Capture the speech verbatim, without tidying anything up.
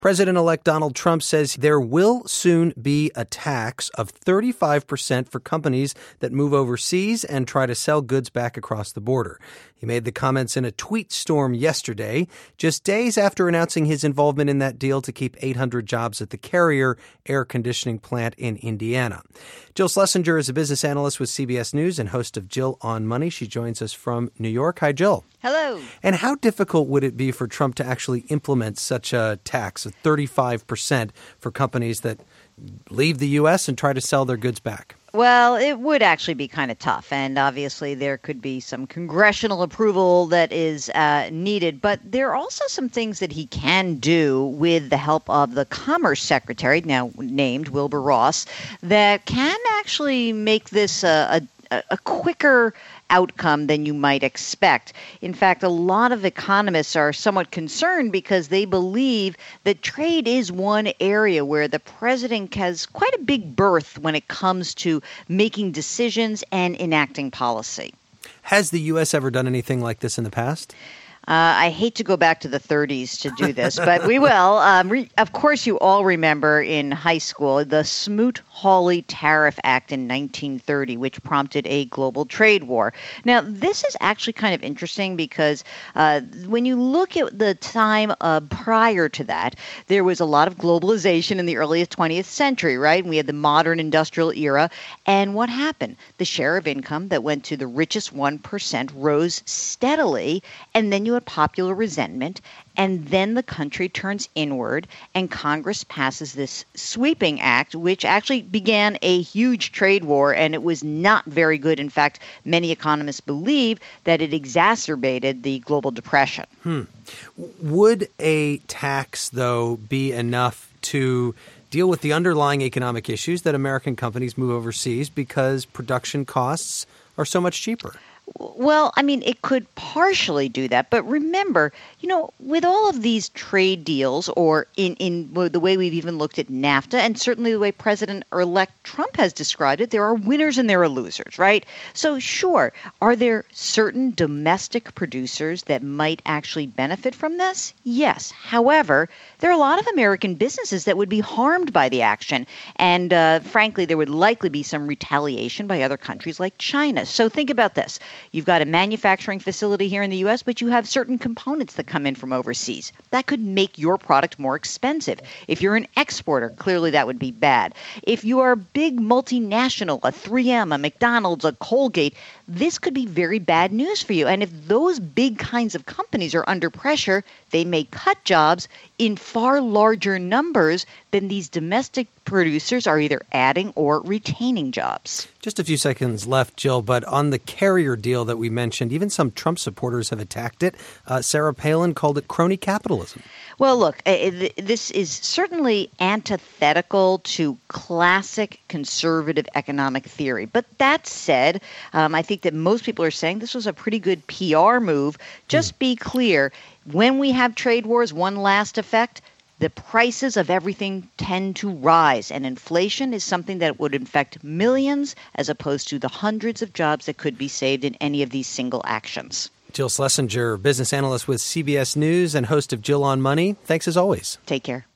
President-elect Donald Trump says there will soon be a tax of thirty-five percent for companies that move overseas and try to sell goods back across the border. He made the comments in a tweet storm yesterday, just days after announcing his involvement in that deal to keep eight hundred jobs at the Carrier air conditioning plant in Indiana. Jill Schlesinger is a business analyst with C B S News and host of Jill on Money. She joins us from New York. Hi, Jill. Hello. And how difficult would it be for Trump to actually implement such a tax of thirty-five percent for companies that leave the U S and try to sell their goods back? Well, it would actually be kind of tough, and obviously there could be some congressional approval that is uh, needed, but there are also some things that he can do with the help of the Commerce Secretary, now named Wilbur Ross, that can actually make this a, a, a quicker outcome than you might expect. In fact, a lot of economists are somewhat concerned because they believe that trade is one area where the president has quite a big berth when it comes to making decisions and enacting policy. Has the U S ever done anything like this in the past? Uh, I hate to go back to the thirties to do this, but we will. Um, re- of course, you all remember in high school the Smoot-Hawley Tariff Act in nineteen thirty, which prompted a global trade war. Now, this is actually kind of interesting because uh, when you look at the time uh, prior to that, there was a lot of globalization in the early twentieth century, right? And we had the modern industrial era. And what happened? The share of income that went to the richest one percent rose steadily, and then you had popular resentment, and then the country turns inward, and Congress passes this sweeping act, which actually began a huge trade war, and it was not very good. In fact, many economists believe that it exacerbated the global depression. Hmm. Would a tax, though, be enough to deal with the underlying economic issues that American companies move overseas because production costs are so much cheaper? Well, I mean, it could partially do that. But remember, you know, with all of these trade deals, or in, in the way we've even looked at NAFTA, and certainly the way President-elect Trump has described it, there are winners and there are losers, right? So sure, are there certain domestic producers that might actually benefit from this? Yes. However, there are a lot of American businesses that would be harmed by the action. And uh, frankly, there would likely be some retaliation by other countries like China. So think about this. You've got a manufacturing facility here in the U S, but you have certain components that come in from overseas. That could make your product more expensive. If you're an exporter, clearly that would be bad. If you are a big multinational, a three M, a McDonald's, a Colgate, this could be very bad news for you. And if those big kinds of companies are under pressure, they may cut jobs in far larger numbers than these domestic producers are either adding or retaining jobs. Just a few seconds left, Jill, but on the Carrier deal that we mentioned, even some Trump supporters have attacked it. Uh, Sarah Palin called it crony capitalism. Well, look, this is certainly antithetical to classic conservative economic theory. But that said, um, I think that most people are saying this was a pretty good P R move. Just mm. be clear, when we have trade wars, one last effect, the prices of everything tend to rise, and inflation is something that would affect millions as opposed to the hundreds of jobs that could be saved in any of these single actions. Jill Schlesinger, business analyst with C B S News and host of Jill on Money. Thanks as always. Take care.